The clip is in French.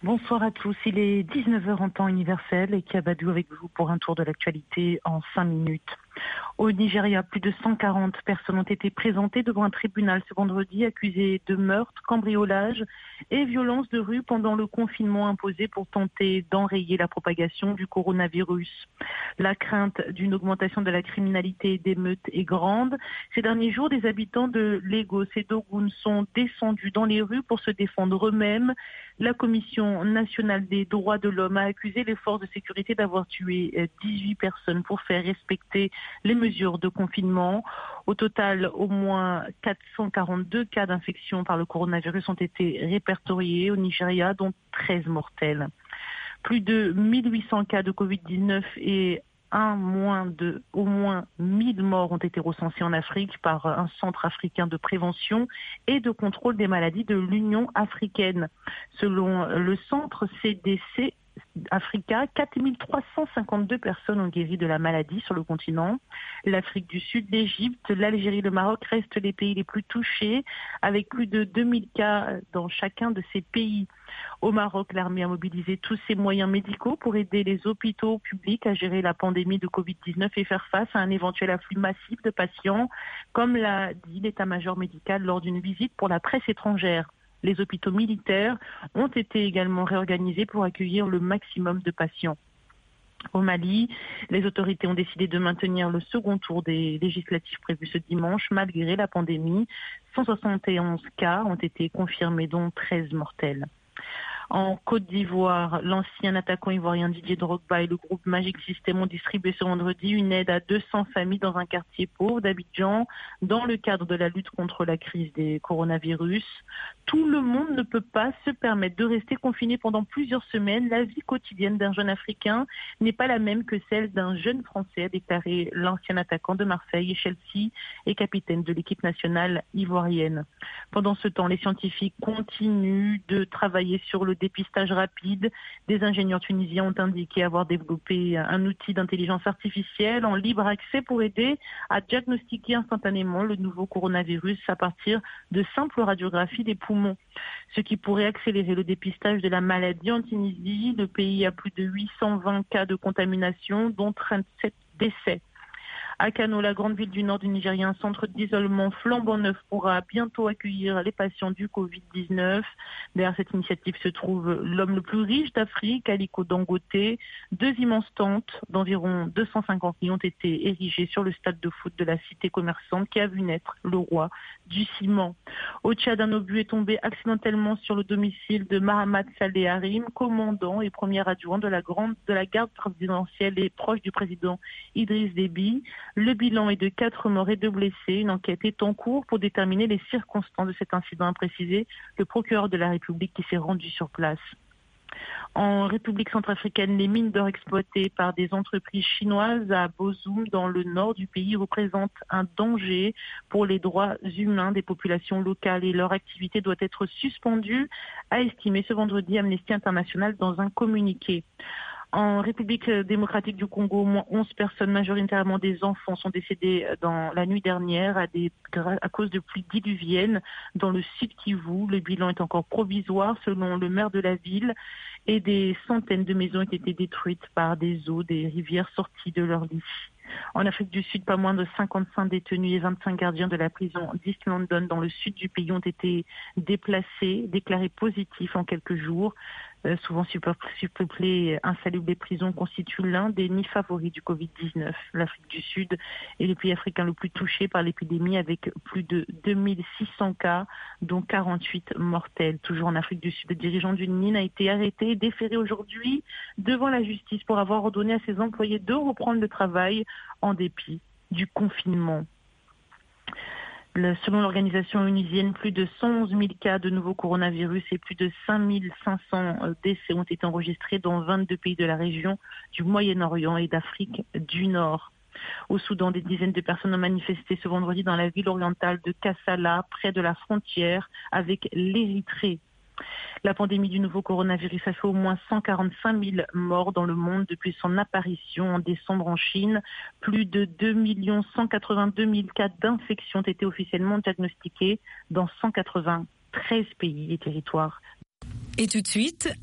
Bonsoir à tous, il est 19h en temps universel et Kiabadou avec vous pour un tour de l'actualité en 5 minutes. Au Nigeria, plus de 140 personnes ont été présentées devant un tribunal ce vendredi accusées de meurtre, cambriolage et violence de rue pendant le confinement imposé pour tenter d'enrayer la propagation du coronavirus. La crainte d'une augmentation de la criminalité et d'émeutes est grande. Ces derniers jours, des habitants de Lagos et d'Ogun sont descendus dans les rues pour se défendre eux-mêmes. La Commission nationale des droits de l'homme a accusé les forces de sécurité d'avoir tué 18 personnes pour faire respecter les mesures de confinement. Au total, au moins 442 cas d'infection par le coronavirus ont été répertoriés au Nigeria, dont 13 mortels. Plus de 1800 cas de Covid-19 et au moins 1000 morts ont été recensés en Afrique par un centre africain de prévention et de contrôle des maladies de l'Union africaine. Selon le centre CDC Africa, 4352 personnes ont guéri de la maladie sur le continent. L'Afrique du Sud, l'Égypte, l'Algérie, le Maroc restent les pays les plus touchés, avec plus de 2000 cas dans chacun de ces pays. Au Maroc, l'armée a mobilisé tous ses moyens médicaux pour aider les hôpitaux publics à gérer la pandémie de Covid-19 et faire face à un éventuel afflux massif de patients, comme l'a dit l'état-major médical lors d'une visite pour la presse étrangère. Les hôpitaux militaires ont été également réorganisés pour accueillir le maximum de patients. Au Mali, les autorités ont décidé de maintenir le second tour des législatives prévues ce dimanche malgré la pandémie. 171 cas ont été confirmés, dont 13 mortels. En Côte d'Ivoire, l'ancien attaquant ivoirien Didier Drogba et le groupe Magic System ont distribué ce vendredi une aide à 200 familles dans un quartier pauvre d'Abidjan dans le cadre de la lutte contre la crise des coronavirus. Tout le monde ne peut pas se permettre de rester confiné pendant plusieurs semaines. La vie quotidienne d'un jeune Africain n'est pas la même que celle d'un jeune Français, a déclaré l'ancien attaquant de Marseille et Chelsea et capitaine de l'équipe nationale ivoirienne. Pendant ce temps, les scientifiques continuent de travailler sur le dépistage rapide. Des ingénieurs tunisiens ont indiqué avoir développé un outil d'intelligence artificielle en libre accès pour aider à diagnostiquer instantanément le nouveau coronavirus à partir de simples radiographies des poumons, ce qui pourrait accélérer le dépistage de la maladie. En Tunisie, le pays a plus de 820 cas de contamination, dont 37 décès. À Kano, la grande ville du nord du Nigeria, un centre d'isolement flambant neuf pourra bientôt accueillir les patients du Covid-19. Derrière cette initiative se trouve l'homme le plus riche d'Afrique, Aliko Dangote. 2 immenses tentes d'environ 250 000 ont été érigées sur le stade de foot de la cité commerçante qui a vu naître le roi du ciment. Au Tchad, un obus est tombé accidentellement sur le domicile de Mahamat Saleh Harim, commandant et premier adjoint de la garde présidentielle et proche du président Idriss Déby. Le bilan est de 4 morts et 2 blessés. Une enquête est en cours pour déterminer les circonstances de cet incident, a précisé le procureur de la République qui s'est rendu sur place. En République centrafricaine, les mines d'or exploitées par des entreprises chinoises à Bozoum, dans le nord du pays, représentent un danger pour les droits humains des populations locales et leur activité doit être suspendue, a estimé ce vendredi Amnesty International dans un communiqué. En République démocratique du Congo, au moins 11 personnes, majoritairement des enfants, sont décédées dans la nuit dernière à cause de pluies diluviennes dans le sud Kivu. Le bilan est encore provisoire selon le maire de la ville et des centaines de maisons ont été détruites par des eaux des rivières sorties de leur lit. En Afrique du Sud, pas moins de 55 détenus et 25 gardiens de la prison d'East London dans le sud du pays ont été déplacés, déclarés positifs en quelques jours. Souvent surpeuplées, insalubres, les prisons constituent l'un des nids favoris du Covid-19. L'Afrique du Sud est le pays africain le plus touché par l'épidémie avec plus de 2600 cas, dont 48 mortels. Toujours en Afrique du Sud, le dirigeant d'une mine a été arrêté et déféré aujourd'hui devant la justice pour avoir ordonné à ses employés de reprendre le travail en dépit du confinement. Selon l'organisation onisienne, plus de 111 000 cas de nouveau coronavirus et plus de 5 500 décès ont été enregistrés dans 22 pays de la région du Moyen-Orient et d'Afrique du Nord. Au Soudan, des dizaines de personnes ont manifesté ce vendredi dans la ville orientale de Kassala, près de la frontière avec l'Érythrée. La pandémie du nouveau coronavirus a fait au moins 145 000 morts dans le monde depuis son apparition en décembre en Chine. Plus de 2 182 000 cas d'infection ont été officiellement diagnostiqués dans 193 pays et territoires. Et tout de suite,